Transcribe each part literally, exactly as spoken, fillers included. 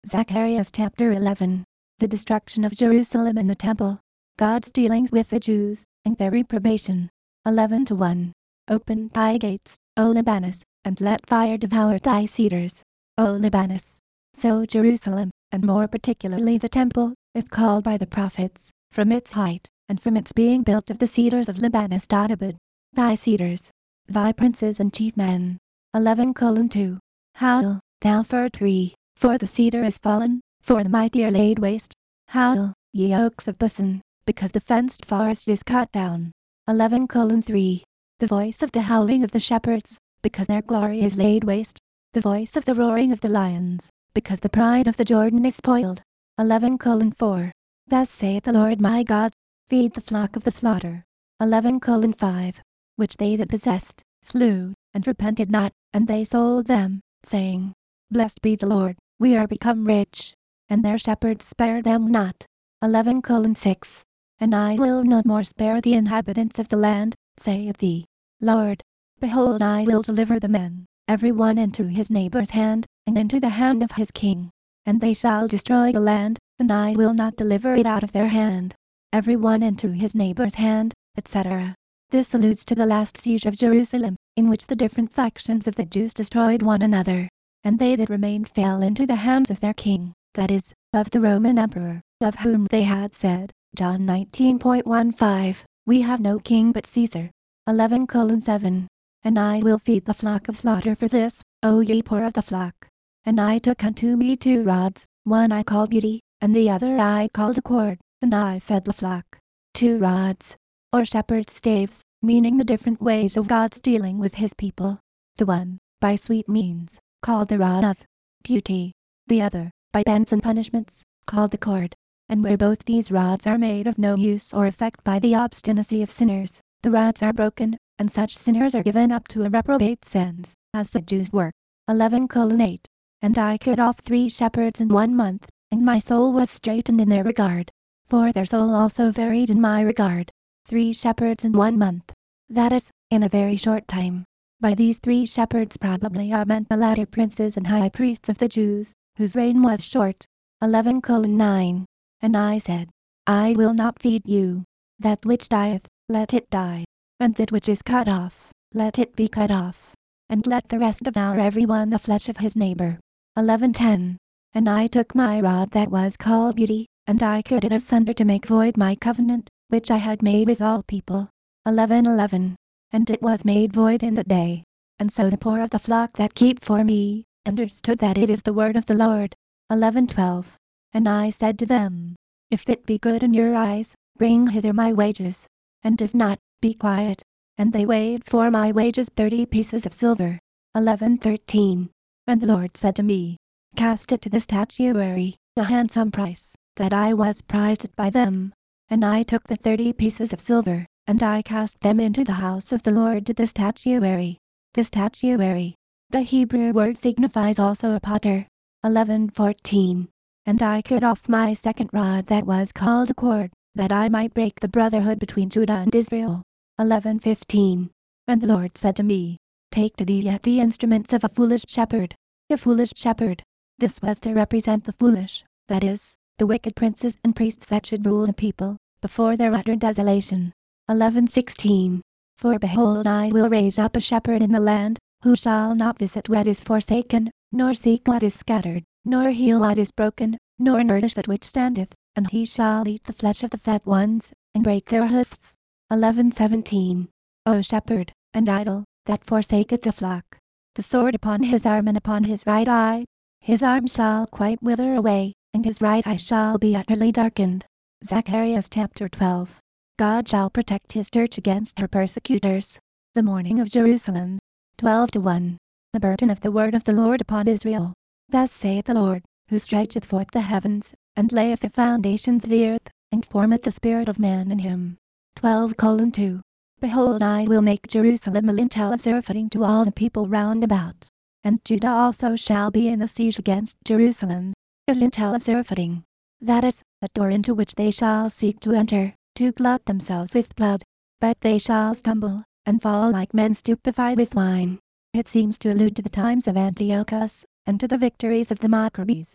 Zacharias chapter eleven. The destruction of Jerusalem and the temple. God's dealings with the Jews, and their reprobation. eleven to one. Open thy gates, O Libanus, and let fire devour thy cedars, O Libanus. So Jerusalem, and more particularly the temple, is called by the prophets, from its height, and from its being built of the cedars of Libanus. Abid. Thy cedars, thy princes and chief men. eleven colon two. Howl, thou fir tree, for the cedar is fallen, for the mighty are laid waste. Howl, ye oaks of Bashan, because the fenced forest is cut down. eleven colon three. The voice of the howling of the shepherds, because their glory is laid waste. The voice of the roaring of the lions, because the pride of the Jordan is spoiled. eleven colon four. Thus saith the Lord my God, feed the flock of the slaughter. eleven colon five. Which they that possessed, slew, and repented not, and they sold them, saying, Blessed be the Lord, we are become rich. And their shepherds spared them not. eleven colon six. And I will no more spare the inhabitants of the land, saith the Lord. Behold, I will deliver the men, every one into his neighbor's hand, and into the hand of his king. And they shall destroy the land, and I will not deliver it out of their hand. Every one into his neighbor's hand, et cetera. This alludes to the last siege of Jerusalem, in which the different factions of the Jews destroyed one another. And they that remained fell into the hands of their king, that is, of the Roman emperor, of whom they had said, John nineteen point one five, we have no king but Caesar. eleven colon seven. And I will feed the flock of slaughter for this, O ye poor of the flock. And I took unto me two rods, one I called beauty, and the other I called a cord, and I fed the flock. Two rods, or shepherd's staves, meaning the different ways of God's dealing with his people. The one, by sweet means, called the rod of beauty. The other, by bans and punishments, called the cord. And where both these rods are made of no use or effect by the obstinacy of sinners, the rods are broken, and such sinners are given up to a reprobate sense, as the Jews were. eleven colon eight. And I cut off three shepherds in one month, and my soul was straitened in their regard. For their soul also varied in my regard. Three shepherds in one month. That is, in a very short time. By these three shepherds probably are meant the latter princes and high priests of the Jews, whose reign was short. eleven colon nine. And I said, I will not feed you. That which dieth, let it die. And that which is cut off, let it be cut off. And let the rest devour every one the flesh of his neighbor. eleven ten. And I took my rod that was called beauty, and I cut it asunder to make void my covenant, which I had made with all people. eleven eleven. And it was made void in that day. And so the poor of the flock that keep for me, understood that it is the word of the Lord. eleven twelve. And I said to them, If it be good in your eyes, bring hither my wages. And if not, be quiet. And they weighed for my wages thirty pieces of silver. eleven thirteen. And the Lord said to me, Cast it to the statuary, a handsome price, that I was prized by them. And I took the thirty pieces of silver, and I cast them into the house of the Lord to the statuary. The statuary. The Hebrew word signifies also a potter. eleven fourteen. And I cut off my second rod that was called a cord, that I might break the brotherhood between Judah and Israel. eleven fifteen. And the Lord said to me, Take to thee yet the instruments of a foolish shepherd. A foolish shepherd. This was to represent the foolish, that is, the wicked princes and priests that should rule the people, before their utter desolation. eleven sixteen. For behold, I will raise up a shepherd in the land, who shall not visit what is forsaken, nor seek what is scattered, nor heal what is broken, nor nourish that which standeth, and he shall eat the flesh of the fat ones, and break their hoofs. eleven seventeen. O shepherd, and idol, that forsaketh the flock. The sword upon his arm and upon his right eye. His arm shall quite wither away, and his right eye shall be utterly darkened. Zacharias chapter twelve. God shall protect his church against her persecutors. The mourning of Jerusalem. twelve to one. The burden of the word of the Lord upon Israel. Thus saith the Lord, who stretcheth forth the heavens, and layeth the foundations of the earth, and formeth the spirit of man in him. twelve colon two. Behold, I will make Jerusalem a lintel of surfeiting to all the people round about. And Judah also shall be in the siege against Jerusalem. A lintel of surfeiting. That is, a door into which they shall seek to enter, to glut themselves with blood. But they shall stumble, and fall like men stupefied with wine. It seems to allude to the times of Antiochus, and to the victories of the Maccabees.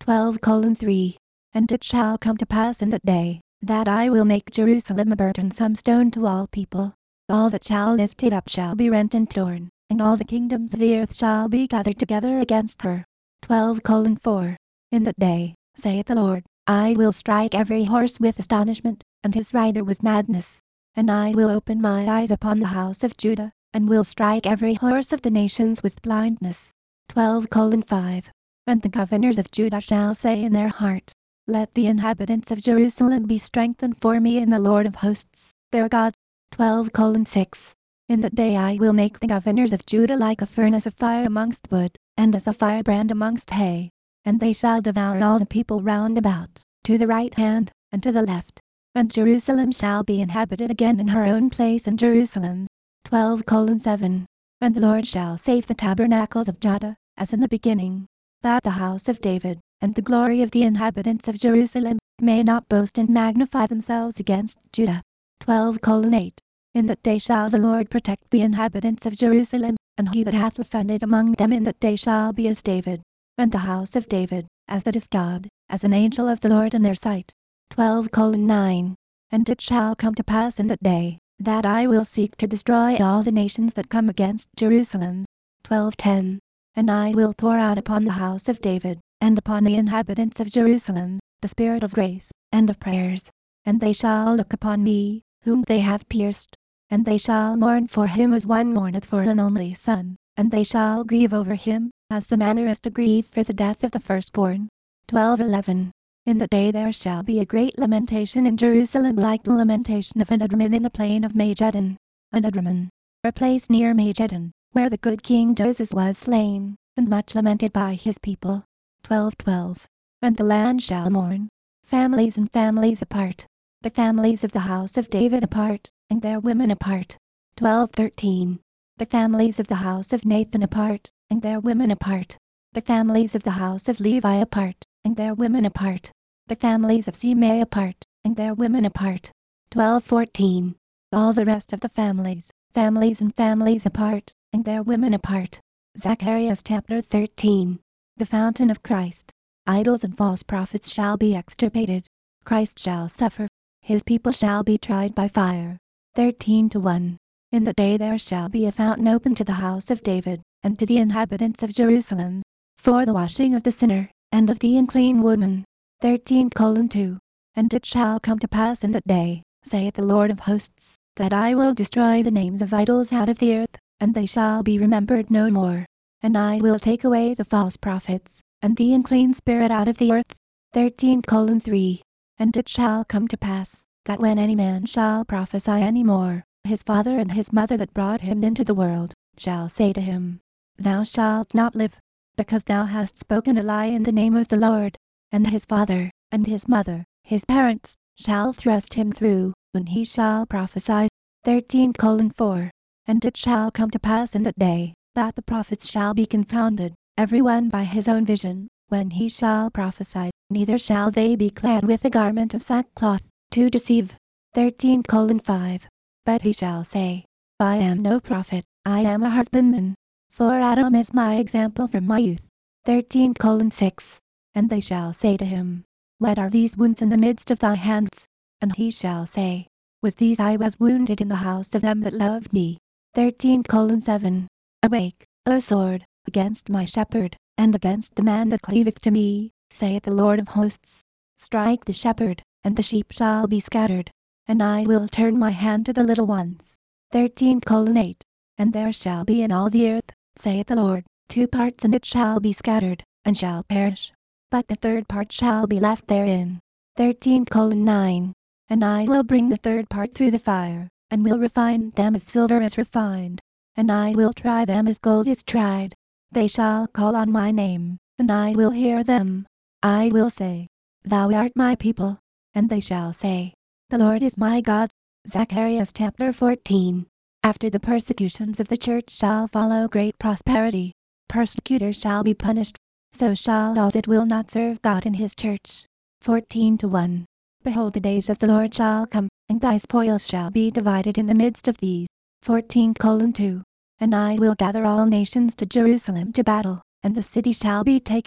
twelve colon three. And it shall come to pass in that day, that I will make Jerusalem a burdensome stone to all people. All that shall lift it up shall be rent and torn, and all the kingdoms of the earth shall be gathered together against her. twelve colon four. In that day, saith the Lord, I will strike every horse with astonishment, and his rider with madness. And I will open my eyes upon the house of Judah, and will strike every horse of the nations with blindness. twelve colon five. And the governors of Judah shall say in their heart, Let the inhabitants of Jerusalem be strengthened for me in the Lord of hosts, their God. twelve colon six. In that day I will make the governors of Judah like a furnace of fire amongst wood, and as a firebrand amongst hay. And they shall devour all the people round about, to the right hand, and to the left. And Jerusalem shall be inhabited again in her own place in Jerusalem. twelve colon seven. And the Lord shall save the tabernacles of Judah, as in the beginning, that the house of David, and the glory of the inhabitants of Jerusalem, may not boast and magnify themselves against Judah. twelve colon eight. In that day shall the Lord protect the inhabitants of Jerusalem, and he that hath offended among them in that day shall be as David, and the house of David, as that of God, as an angel of the Lord in their sight. twelve colon nine. And it shall come to pass in that day, that I will seek to destroy all the nations that come against Jerusalem. twelve ten. And I will pour out upon the house of David, and upon the inhabitants of Jerusalem, the spirit of grace, and of prayers. And they shall look upon me, whom they have pierced. And they shall mourn for him as one mourneth for an only son, and they shall grieve over him, as the manner is to grieve for the death of the firstborn. twelve eleven. In that day there shall be a great lamentation in Jerusalem like the lamentation of Anadramman in the plain of Magedon. Anadramman, a place near Magedon, where the good king Josias was slain, and much lamented by his people. twelve twelve. And the land shall mourn, families and families apart, the families of the house of David apart, and their women apart. twelve thirteen. The families of the house of Nathan apart, and their women apart. The families of the house of Levi apart, and their women apart. The families of Simei apart, and their women apart. twelve fourteen. All the rest of the families, families and families apart, and their women apart. Zacharias chapter thirteen. The fountain of Christ. Idols and false prophets shall be extirpated. Christ shall suffer. His people shall be tried by fire. thirteen to one. In the day there shall be a fountain open to the house of David, and to the inhabitants of Jerusalem, for the washing of the sinner, and of the unclean woman. thirteen colon two. And it shall come to pass in that day, saith the Lord of hosts, that I will destroy the names of idols out of the earth, and they shall be remembered no more. And I will take away the false prophets, and the unclean spirit out of the earth. thirteen colon three. And it shall come to pass, that when any man shall prophesy any more, his father and his mother that brought him into the world, shall say to him, Thou shalt not live, because thou hast spoken a lie in the name of the Lord. And his father, and his mother, his parents, shall thrust him through, when he shall prophesy. thirteen colon four. And it shall come to pass in that day, that the prophets shall be confounded, every one by his own vision, when he shall prophesy, neither shall they be clad with a garment of sackcloth, to deceive. thirteen colon five. But he shall say, I am no prophet, I am a husbandman, for Adam is my example from my youth. thirteen colon six. And they shall say to him, What are these wounds in the midst of thy hands? And he shall say, With these I was wounded in the house of them that loved me. thirteen colon seven. Awake, O sword, against my shepherd, and against the man that cleaveth to me, saith the Lord of hosts. Strike the shepherd, and the sheep shall be scattered, and I will turn my hand to the little ones. thirteen colon eight. And there shall be in all the earth, saith the Lord, two parts, and it shall be scattered, and shall perish, but the third part shall be left therein. thirteen colon nine. And I will bring the third part through the fire, and will refine them as silver is refined, and I will try them as gold is tried. They shall call on my name, and I will hear them. I will say, Thou art my people, and they shall say, The Lord is my God. Zacharias chapter fourteen. After the persecutions of the church shall follow great prosperity. Persecutors shall be punished, so shall all that will not serve God in his church. fourteen to one. Behold, the days of the Lord shall come, and thy spoils shall be divided in the midst of these. fourteen colon two. And I will gather all nations to Jerusalem to battle, and the city shall be taken,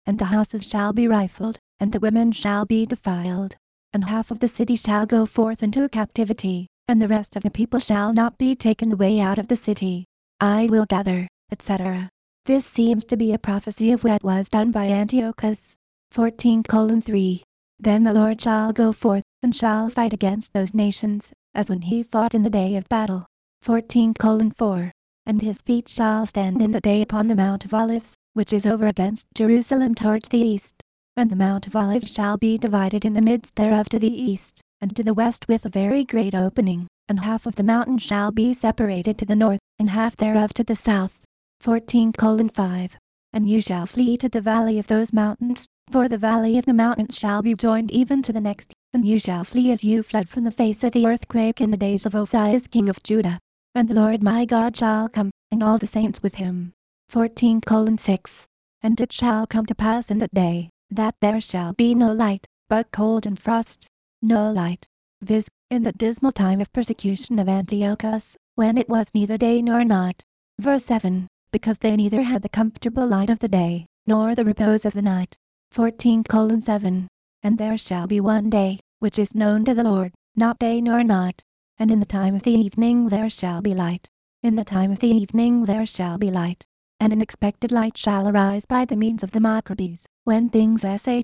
and the houses shall be rifled, and the women shall be defiled. And half of the city shall go forth into captivity, and the rest of the people shall not be taken away out of the city. I will gather, et cetera. This seems to be a prophecy of what was done by Antiochus. fourteen colon three. Then the Lord shall go forth, and shall fight against those nations, as when he fought in the day of battle. fourteen colon four. And his feet shall stand in the day upon the Mount of Olives, which is over against Jerusalem towards the east. And the Mount of Olives shall be divided in the midst thereof to the east, and to the west with a very great opening, and half of the mountain shall be separated to the north, and half thereof to the south. fourteen colon five. And you shall flee to the valley of those mountains, for the valley of the mountains shall be joined even to the next, and you shall flee as you fled from the face of the earthquake in the days of Osias king of Judah. And the Lord my God shall come, and all the saints with him. fourteen colon six. And it shall come to pass in that day, that there shall be no light, but cold and frost. No light, viz., in the dismal time of persecution of Antiochus, when it was neither day nor night. Verse seven. Because they neither had the comfortable light of the day, nor the repose of the night. fourteen colon seven. And there shall be one day, which is known to the Lord, not day nor night. And in the time of the evening there shall be light. In the time of the evening there shall be light. And an expected light shall arise by the means of the Maccabees, when things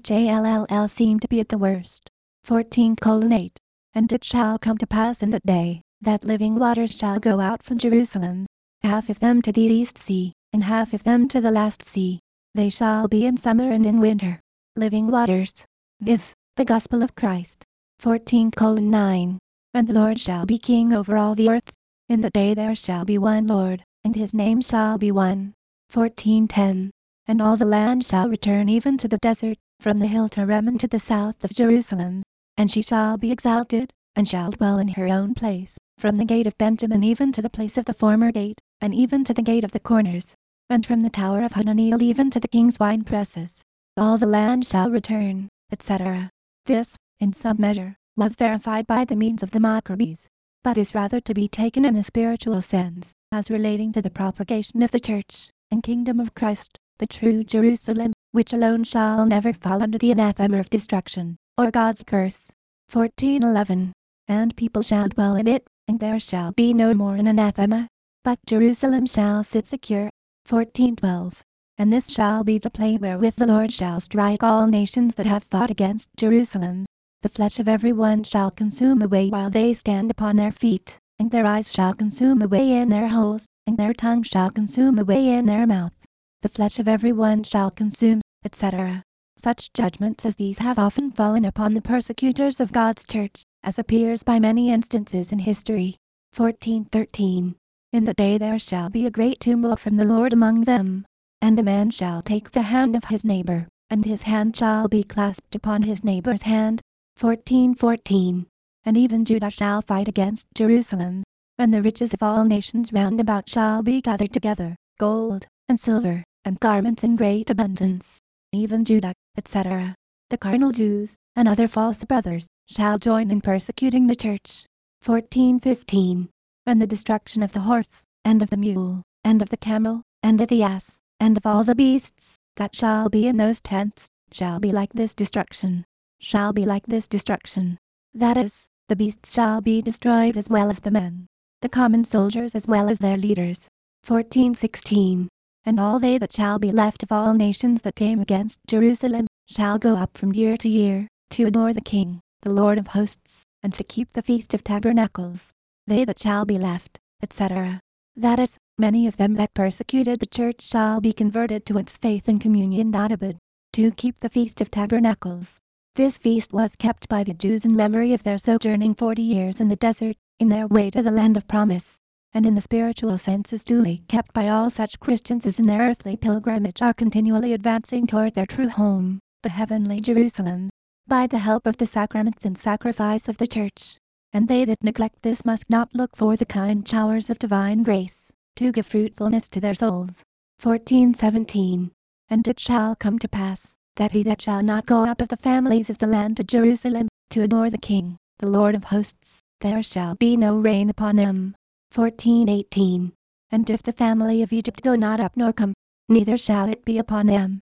shall seem to be at the worst. fourteen colon eight. And it shall come to pass in that day, that living waters shall go out from Jerusalem, half of them to the east sea, and half of them to the last sea. They shall be in summer and in winter. Living waters, viz., the gospel of Christ. fourteen colon nine. And the Lord shall be king over all the earth. In the day there shall be one Lord, and his name shall be one. fourteen ten. And all the land shall return even to the desert, from the hill to Rimmon to the south of Jerusalem. And she shall be exalted, and shall dwell in her own place, from the gate of Benjamin even to the place of the former gate, and even to the gate of the corners, and from the tower of Hananiel even to the king's wine presses. All the land shall return, et cetera. This, in some measure, was verified by the means of the Maccabees, but is rather to be taken in a spiritual sense, as relating to the propagation of the Church, and kingdom of Christ, the true Jerusalem, which alone shall never fall under the anathema of destruction, or God's curse. fourteen eleven. And people shall dwell in it, and there shall be no more an anathema, but Jerusalem shall sit secure. fourteen twelve. And this shall be the plague wherewith the Lord shall strike all nations that have fought against Jerusalem. The flesh of every one shall consume away while they stand upon their feet, and their eyes shall consume away in their holes, and their tongue shall consume away in their mouth. The flesh of every one shall consume, et cetera. Such judgments as these have often fallen upon the persecutors of God's church, as appears by many instances in history. fourteen thirteen. In the day there shall be a great tumult from the Lord among them, and a man shall take the hand of his neighbor, and his hand shall be clasped upon his neighbor's hand. fourteen fourteen. And even Judah shall fight against Jerusalem, and the riches of all nations round about shall be gathered together, gold, and silver, and garments in great abundance. Even Judah, et cetera. The carnal Jews, and other false brothers, shall join in persecuting the church. fourteen fifteen. And the destruction of the horse, and of the mule, and of the camel, and of the ass, and of all the beasts, that shall be in those tents, shall be like this destruction. Shall be like this destruction. That is, the beasts shall be destroyed as well as the men, the common soldiers as well as their leaders. fourteen sixteen. And all they that shall be left of all nations that came against Jerusalem, shall go up from year to year, to adore the King, the Lord of hosts, and to keep the Feast of Tabernacles. They that shall be left, et cetera. That is, many of them that persecuted the church shall be converted to its faith and communion Abad, to keep the Feast of Tabernacles. This feast was kept by the Jews in memory of their sojourning forty years in the desert, in their way to the land of promise, and in the spiritual sense is duly kept by all such Christians as in their earthly pilgrimage are continually advancing toward their true home, the heavenly Jerusalem, by the help of the sacraments and sacrifice of the church. And they that neglect this must not look for the kind showers of divine grace, to give fruitfulness to their souls. fourteen seventeen. And it shall come to pass, that he that shall not go up of the families of the land to Jerusalem, to adore the King, the Lord of hosts, there shall be no rain upon them. fourteen eighteen. And if the family of Egypt go not up nor come, neither shall it be upon them,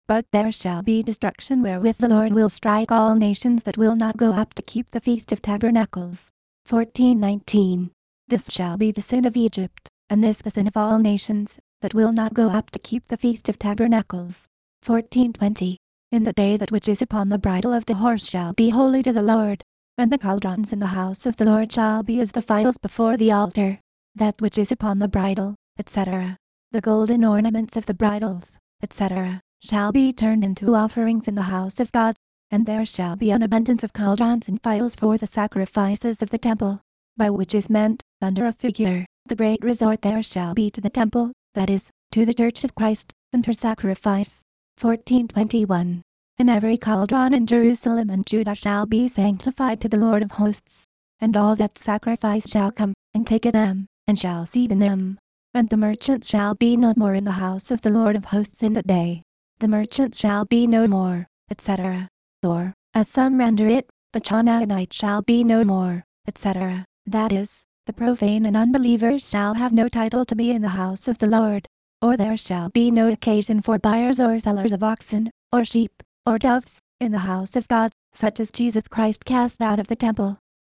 But there shall be destruction wherewith the Lord will strike all nations that will not go up to keep the Feast of Tabernacles. fourteen nineteen. This shall be the sin of Egypt, and this the sin of all nations, that will not go up to keep the Feast of Tabernacles. fourteen twenty. In the day that which is upon the bridle of the horse shall be holy to the Lord, and the cauldrons in the house of the Lord shall be as the fires before the altar. That which is upon the bridle, et cetera. The golden ornaments of the bridles, et cetera, shall be turned into offerings in the house of God, and there shall be an abundance of cauldrons and phials for the sacrifices of the temple, by which is meant, under a figure, the great resort there shall be to the temple, that is, to the Church of Christ, and her sacrifice. fourteen twenty-one. And every cauldron in Jerusalem and Judah shall be sanctified to the Lord of hosts, and all that sacrifice shall come, and take of them, and shall seethe in them. And the merchant shall be no more in the house of the Lord of hosts in that day. The merchant shall be no more, et cetera. Or, as some render it, the Chanaanite shall be no more, et cetera. That is, the profane and unbelievers shall have no title to be in the house of the Lord. Or there shall be no occasion for buyers or sellers of oxen, or sheep, or doves, in the house of God, such as Jesus Christ cast out of the temple.